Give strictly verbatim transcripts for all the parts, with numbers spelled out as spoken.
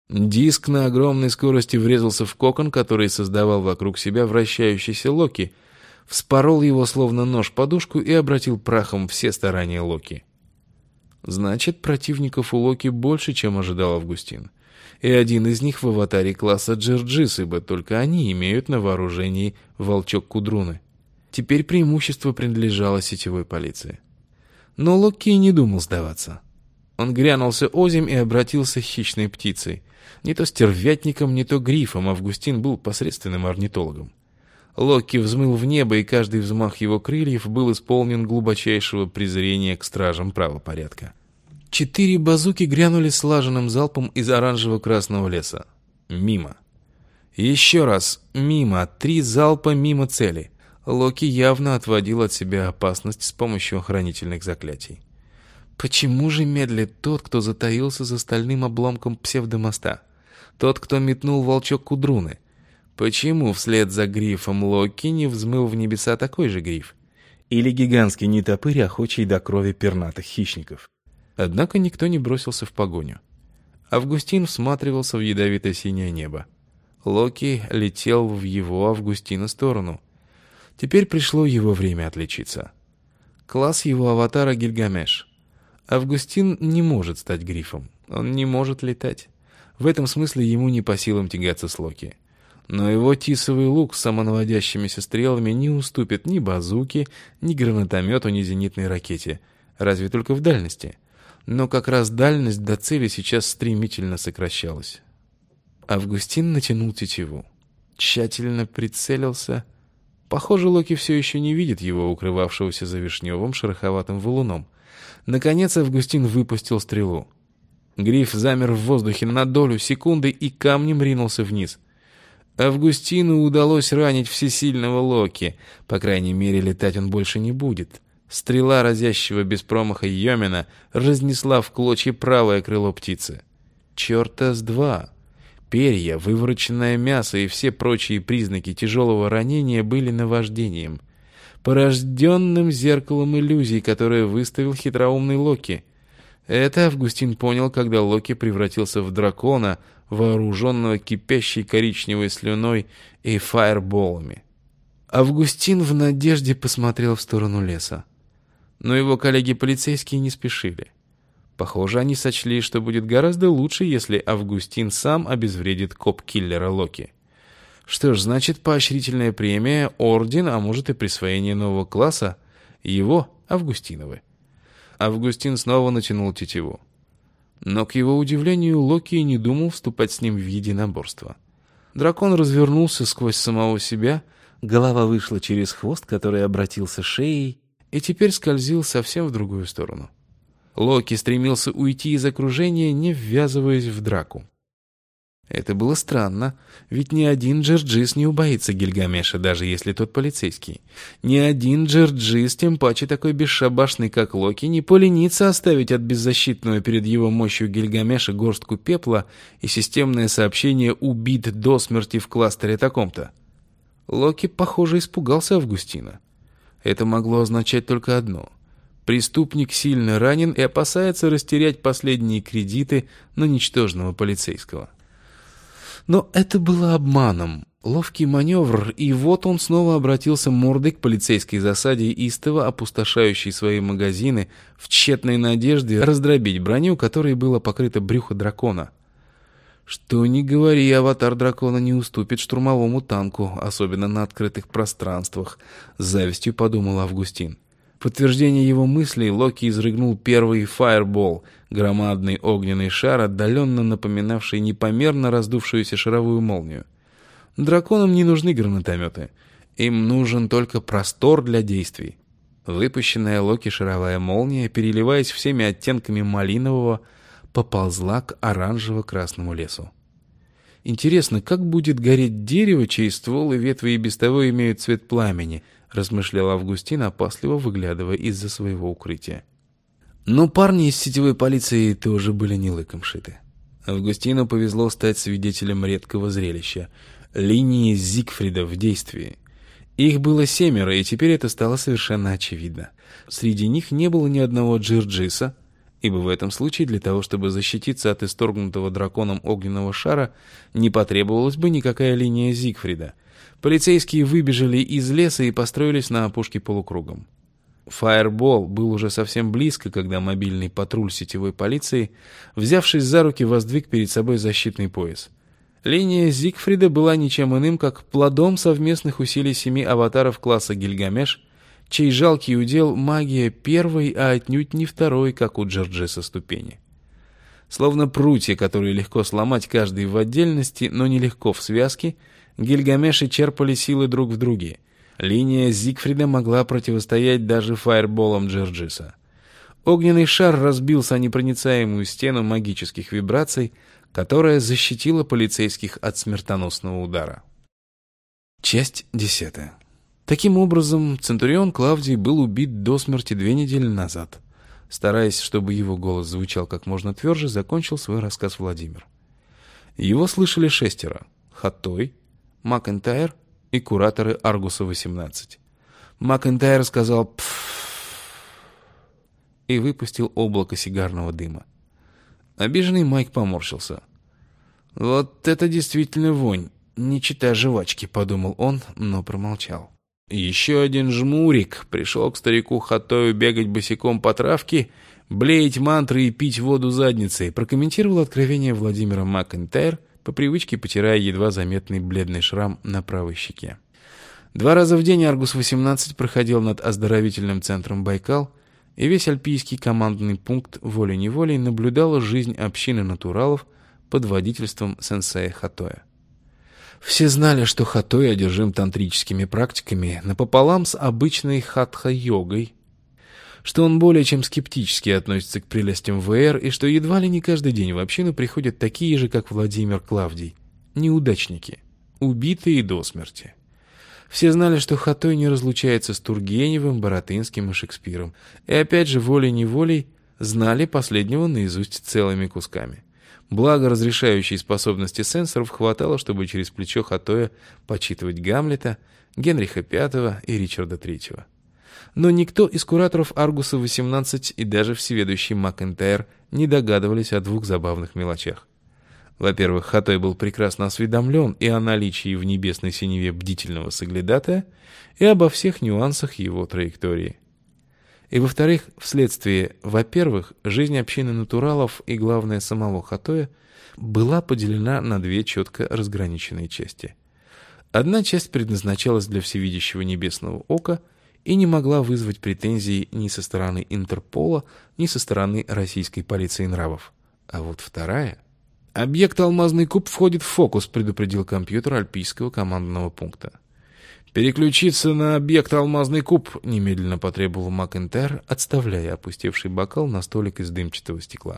Диск на огромной скорости врезался в кокон, который создавал вокруг себя вращающийся Локи, вспорол его словно нож-подушку и обратил прахом все старания Локи. Значит, противников у Локи больше, чем ожидал Августин. И один из них в аватаре класса Джерджис, ибо только они имеют на вооружении волчок Кудруны. Теперь преимущество принадлежало сетевой полиции. Но Локи не думал сдаваться. Он грянулся озимь и обратился хищной птицей. Не то стервятником, не то грифом. Августин был посредственным орнитологом. Локи взмыл в небо, и каждый взмах его крыльев был исполнен глубочайшего презрения к стражам правопорядка. Четыре базуки грянули слаженным залпом из оранжево-красного леса. Мимо. Еще раз. Мимо. Три залпа мимо цели. Локи явно отводил от себя опасность с помощью охранительных заклятий. Почему же медлит тот, кто затаился за стальным обломком псевдомоста? Тот, кто метнул волчок Кудруны? Почему вслед за грифом Локи не взмыл в небеса такой же гриф? Или гигантский нетопырь, охочий до крови пернатых хищников? Однако никто не бросился в погоню. Августин всматривался в ядовито-синее небо. Локи летел в его, Августина, сторону. Теперь пришло его время отличиться. Класс его аватара Гильгамеш. Августин не может стать грифом. Он не может летать. В этом смысле ему не по силам тягаться с Локи. Но его тисовый лук с самонаводящимися стрелами не уступит ни базуке, ни гранатомету, ни зенитной ракете. Разве только в дальности. Но как раз дальность до цели сейчас стремительно сокращалась. Августин натянул тетиву. Тщательно прицелился. Похоже, Локи все еще не видит его, укрывавшегося за вишневым шероховатым валуном. Наконец Августин выпустил стрелу. Гриф замер в воздухе на долю секунды и камнем ринулся вниз. Августину удалось ранить всесильного Локи. По крайней мере, летать он больше не будет. Стрела разящего без промаха Йомина разнесла в клочья правое крыло птицы. Черта с два! Перья, вывороченное мясо и все прочие признаки тяжелого ранения были наваждением. Порожденным зеркалом иллюзий, которое выставил хитроумный Локи. Это Августин понял, когда Локи превратился в дракона, вооруженного кипящей коричневой слюной и фаерболами. Августин в надежде посмотрел в сторону леса. Но его коллеги-полицейские не спешили. Похоже, они сочли, что будет гораздо лучше, если Августин сам обезвредит коп-киллера Локи. Что ж, значит, поощрительная премия, орден, а может и присвоение нового класса его, Августиновы. Августин снова натянул тетиву. Но, к его удивлению, Локи не думал вступать с ним в единоборство. Дракон развернулся сквозь самого себя, голова вышла через хвост, который обратился шеей, и теперь скользил совсем в другую сторону. Локи стремился уйти из окружения, не ввязываясь в драку. Это было странно, ведь ни один Джерджис не убоится Гильгамеша, даже если тот полицейский. Ни один Джерджис, тем паче такой бесшабашный, как Локи, не поленится оставить от беззащитного перед его мощью Гильгамеша горстку пепла и системное сообщение «убит до смерти в кластере таком-то». Локи, похоже, испугался Августина. Это могло означать только одно. Преступник сильно ранен и опасается растерять последние кредиты на ничтожного полицейского. Но это было обманом, ловкий маневр, и вот он снова обратился мордой к полицейской засаде, истово опустошающей свои магазины в тщетной надежде раздробить броню, которой было покрыто брюхо дракона. Что ни говори, аватар дракона не уступит штурмовому танку, особенно на открытых пространствах, с завистью подумал Августин. В подтверждение его мыслей Локи изрыгнул первый фаербол, громадный огненный шар, отдаленно напоминавший непомерно раздувшуюся шаровую молнию. Драконам не нужны гранатометы. Им нужен только простор для действий. Выпущенная Локи шаровая молния, переливаясь всеми оттенками малинового, поползла к оранжево-красному лесу. Интересно, как будет гореть дерево, чей ствол и ветви и без того имеют цвет пламени, размышлял Августин, опасливо выглядывая из-за своего укрытия. Но парни из сетевой полиции тоже были не лыком шиты. Августину повезло стать свидетелем редкого зрелища — линии Зигфрида в действии. Их было семеро, и теперь это стало совершенно очевидно. Среди них не было ни одного Джерджиса, ибо в этом случае для того, чтобы защититься от исторгнутого драконом огненного шара, не потребовалась бы никакая линия Зигфрида. Полицейские выбежали из леса и построились на опушке полукругом. Фаербол был уже совсем близко, когда мобильный патруль сетевой полиции, взявшись за руки, воздвиг перед собой защитный пояс. Линия Зигфрида была ничем иным, как плодом совместных усилий семи аватаров класса Гильгамеш, чей жалкий удел магия первой, а отнюдь не второй, как у Джерджиса, ступени. Словно прутья, которые легко сломать каждый в отдельности, но нелегко в связке, Гильгамеши черпали силы друг в друге. Линия Зигфрида могла противостоять даже фаерболам Джерджиса. Огненный шар разбился о непроницаемую стену магических вибраций, которая защитила полицейских от смертоносного удара. Часть десятая. Таким образом, Центурион Клавдий был убит до смерти две недели назад. Стараясь, чтобы его голос звучал как можно тверже, закончил свой рассказ Владимир. Его слышали шестеро: Хаттой, Макентайр и кураторы Аргуса восемнадцать. Макентайр сказал «пф» и выпустил облако сигарного дыма. Обиженный Майк поморщился. «Вот это действительно вонь, не читай жвачки», — подумал он, но промолчал. Еще один жмурик пришел к старику Хаттою бегать босиком по травке, блеять мантры и пить воду задницей, прокомментировал откровение Владимира Макентайр, по привычке потирая едва заметный бледный шрам на правой щеке. Два раза в день Аргус восемнадцать проходил над оздоровительным центром Байкал, и весь альпийский командный пункт волей-неволей наблюдал жизнь общины натуралов под водительством сенсея Хаттоя. Все знали, что Хаттой одержим тантрическими практиками напополам с обычной хатха-йогой, что он более чем скептически относится к прелестям ВР и что едва ли не каждый день в общину приходят такие же, как Владимир Клавдий, неудачники, убитые до смерти. Все знали, что Хаттой не разлучается с Тургеневым, Баратынским и Шекспиром, и опять же волей-неволей знали последнего наизусть целыми кусками. Благо, разрешающей способности сенсоров хватало, чтобы через плечо Хаттоя почитывать Гамлета, Генриха Пятого и Ричарда Третьего. Но никто из кураторов Аргуса восемнадцать и даже всеведущий Макентайр не догадывались о двух забавных мелочах. Во-первых, Хаттой был прекрасно осведомлен и о наличии в небесной синеве бдительного соглядатая, и обо всех нюансах его траектории. И, во-вторых, вследствие, во-первых, жизнь общины натуралов и, главное, самого Хаттоя была поделена на две четко разграниченные части. Одна часть предназначалась для всевидящего небесного ока и не могла вызвать претензий ни со стороны Интерпола, ни со стороны российской полиции нравов. А вот вторая... «Объект «Алмазный куб» входит в фокус», — предупредил компьютер альпийского командного пункта. «Переключиться на объект «Алмазный куб», — немедленно потребовал Макентайр, отставляя опустевший бокал на столик из дымчатого стекла.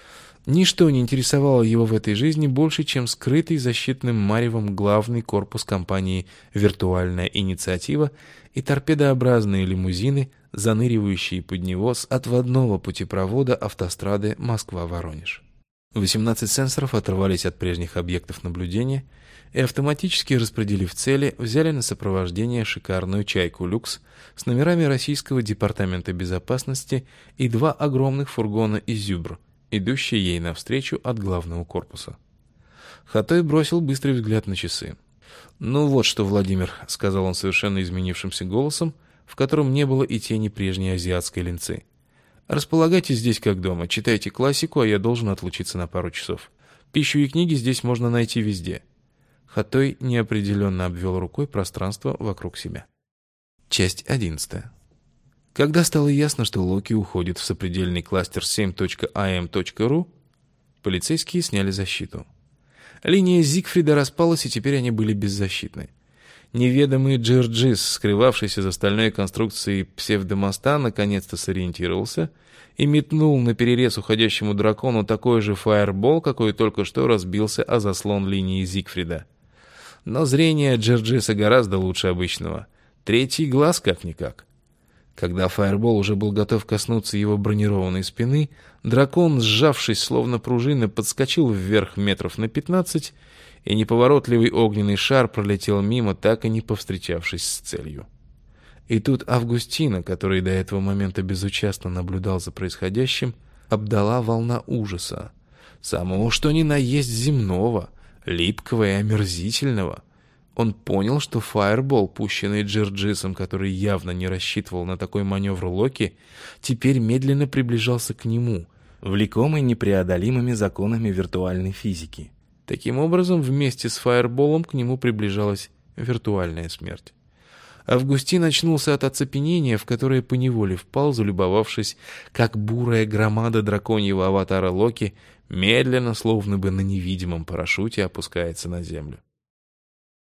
Ничто не интересовало его в этой жизни больше, чем скрытый защитным маревом главный корпус компании «Виртуальная инициатива» и торпедообразные лимузины, заныривающие под него с отводного путепровода автострады Москва-Воронеж. восемнадцать сенсоров оторвались от прежних объектов наблюдения и, автоматически распределив цели, взяли на сопровождение шикарную «Чайку Люкс» с номерами Российского департамента безопасности и два огромных фургона «Изюбр», идущие ей навстречу от главного корпуса. Хаттой бросил быстрый взгляд на часы. «Ну вот что, Владимир», — сказал он совершенно изменившимся голосом, в котором не было и тени прежней азиатской линцы. «Располагайтесь здесь как дома, читайте классику, а я должен отлучиться на пару часов. Пищу и книги здесь можно найти везде». Хаттой неопределенно обвел рукой пространство вокруг себя. Часть одиннадцатая. Когда стало ясно, что Локи уходит в сопредельный кластер семь точка а эм точка ру, полицейские сняли защиту. Линия Зигфрида распалась, и теперь они были беззащитны. Неведомый Джерджис, скрывавшийся за стальной конструкцией псевдомоста, наконец-то сориентировался и метнул на перерез уходящему дракону такой же фаербол, какой только что разбился о заслон линии Зигфрида. Но зрение Джерджиса гораздо лучше обычного. Третий глаз как-никак. Когда фаербол уже был готов коснуться его бронированной спины, дракон, сжавшись словно пружина, подскочил вверх метров на пятнадцать, и неповоротливый огненный шар пролетел мимо, так и не повстречавшись с целью. И тут Августина, который до этого момента безучастно наблюдал за происходящим, обдала волна ужаса. Самого что ни на есть земного, липкого и омерзительного. Он понял, что фаербол, пущенный Джерджисом, который явно не рассчитывал на такой маневр Локи, теперь медленно приближался к нему, влекомый непреодолимыми законами виртуальной физики. Таким образом, вместе с фаерболом к нему приближалась виртуальная смерть. Августин очнулся от оцепенения, в которое поневоле впал, залюбовавшись, как бурая громада драконьего аватара Локи медленно, словно бы на невидимом парашюте, опускается на землю.